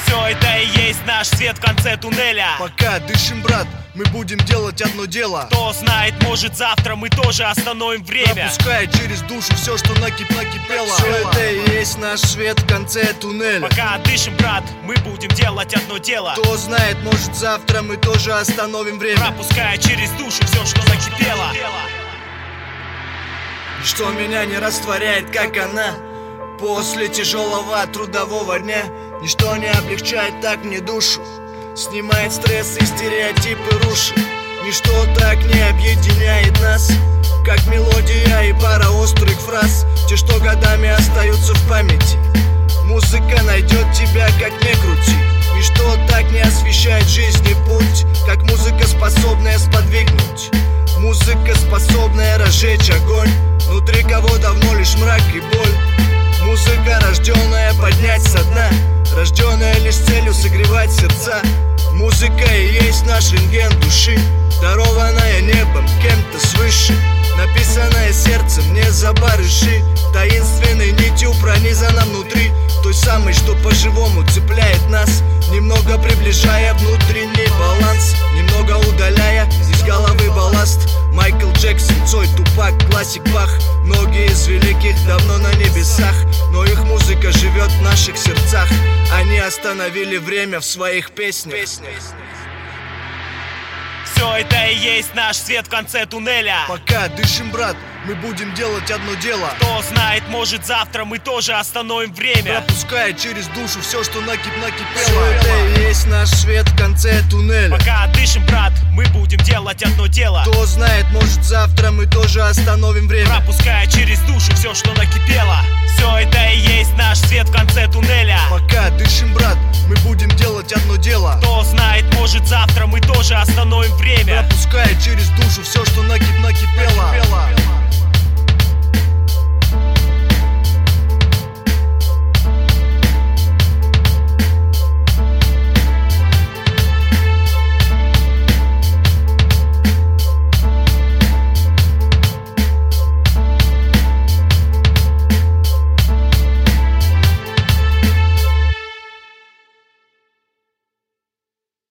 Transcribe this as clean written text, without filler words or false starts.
Все это и есть наш свет в конце туннеля. Пока дышим, брат, мы будем делать одно дело. Кто знает, может завтра мы тоже остановим время. Пропуская через душу все, что накипело. Все это и есть наш свет в конце туннеля. Пока дышим, брат, мы будем делать одно дело. Кто знает, может завтра мы тоже остановим время. Пропуская через душу все, что накипело. Что меня не растворяет, как она. После тяжелого трудового дня ничто не облегчает так мне душу. Снимает стресс и стереотипы рушит. Ничто так не объединяет нас, как мелодия и пара острых фраз. Те, что годами остаются в памяти. Музыка найдет тебя, как ни крути. Ничто так не освещает жизни путь, как музыка, способная сподвигнуть. Музыка, способная разжечь огонь. Внутри кого давно лишь мрак и боль. Музыка, рожденная поднять со дна, рожденная лишь целью согревать сердца. Музыка и есть наш рентген души, дарованная небом кем-то свыше, написанная сердцем не за барыши, таинственной нитью пронизана внутри, той самой, что по-живому цепляет нас, немного приближая внутренний баланс, немного удаляя из головы балласт. Майкл Джексон, Цой, Тупак, классик Бах. Многие из великих давно на небесах, но их музыка живет в наших сердцах. Они остановили время в своих песнях. Все это и есть наш свет в конце туннеля. Пока дышим, брат, мы будем делать одно дело. Кто знает, может завтра мы тоже остановим время. Пропуская через душу все, что накипело. Все это и есть наш свет в конце туннеля. Пока дышим, брат, мы будем делать одно дело. Кто знает, может завтра мы тоже остановим время. Пропуская через душу все, что накипело. Все это и есть наш свет в конце туннеля. Пока дышим, брат, мы будем делать одно дело. Кто знает, может завтра мы тоже остановим время. Пропуская через душу все, что накипело.